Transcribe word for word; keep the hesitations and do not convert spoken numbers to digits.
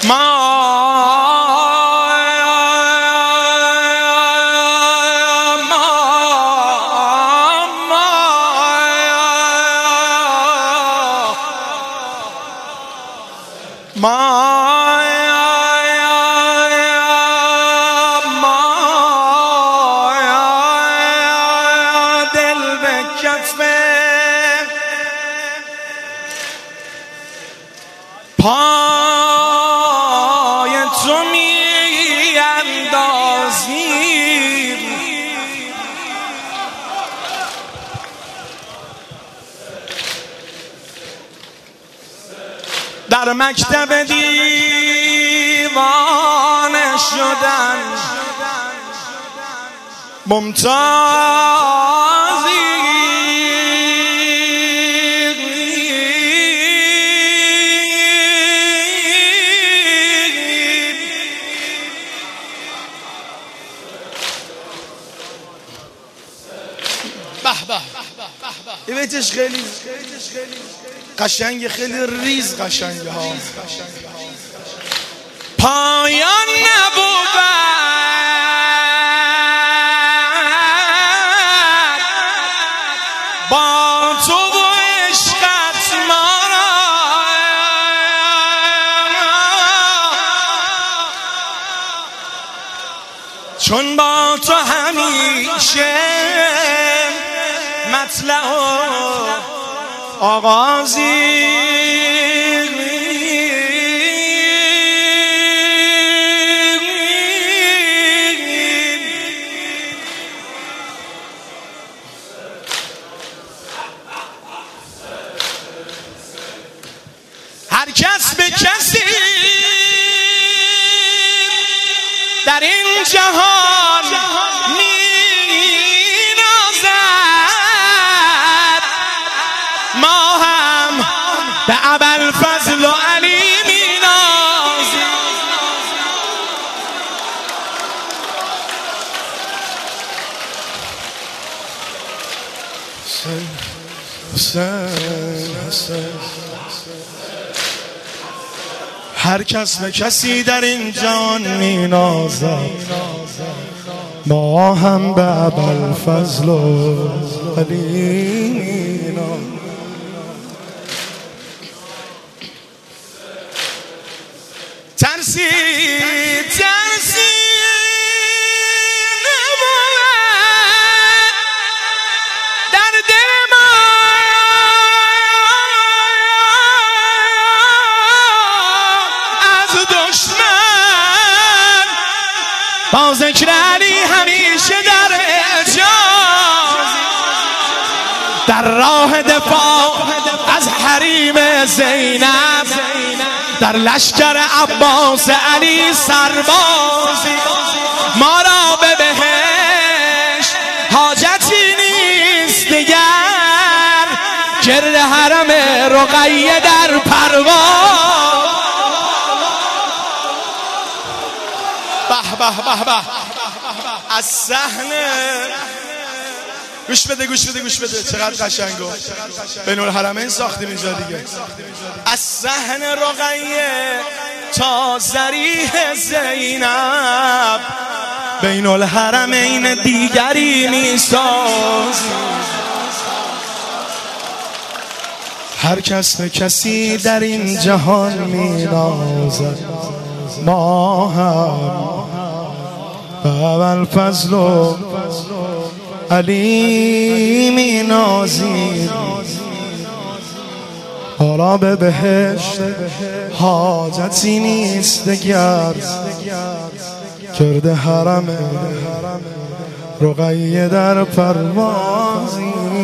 دل به کف پای تو می اندازیم، در مکتب دیوانه شدن ممتازی، به به این بیتش خیلی قشنگه، خیلی ریز قشنگه ها. پایان نبود با تو و عشقت ما را، چون با تو همیشه مطلع و آغازی، هر کس به کسی در این جهان می‌نازد، ما هم به ابوالفضل و علی می‌نازیم. هر کس به کسی در این جهان می‌نازد، ما هم به ابوالفضل و علی می‌نازیم. ترسی ترسی نبود در دل ما، از دشمن با ذکر علی همیشه در اعجاز، در راه دفاع از حریم زینب، در لشکر عباس علی سربازی، ما را به بهشت حاجتی نیست دیگر، گرد حرم رقیه در پرواز. به به به به از صحنه گوش بده گوش بده گوش بده چقدر قشنگه. بین الحرمین ساختیم اینجا دیگه. از صحن رقیه تا ضریح زینب، بین الحرمین دیگری میساز. هر کس به کسی در این جهان مینازد، ما هم به ابوالفضل و علی مینازیم. حالا به بهشت حاجتی نیست دگر، گرد حرم رقیه در پروازیم.